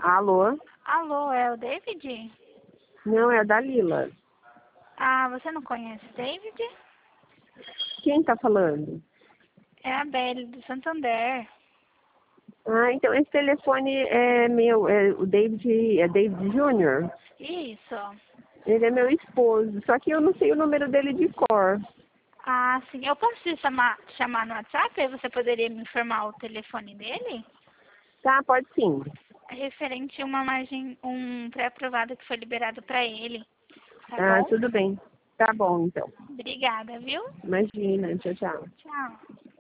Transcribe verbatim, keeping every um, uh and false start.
Alô? Alô, é o David? Não, é a Dalila. Ah, você não conhece o David? Quem tá falando? É a Belle, do Santander. Ah, então esse telefone é meu, é o David, é David Júnior. Isso. Ele é meu esposo, só que eu não sei o número dele de cor. Ah, sim. Eu posso te chamar, chamar no WhatsApp? Aí você poderia me informar o telefone dele? Tá, pode sim. É referente a uma margem, um pré-aprovado que foi liberado para ele. Tá Ah, bom? tudo bem. Tá bom, então. Obrigada, viu? Imagina, tchau, tchau. Tchau.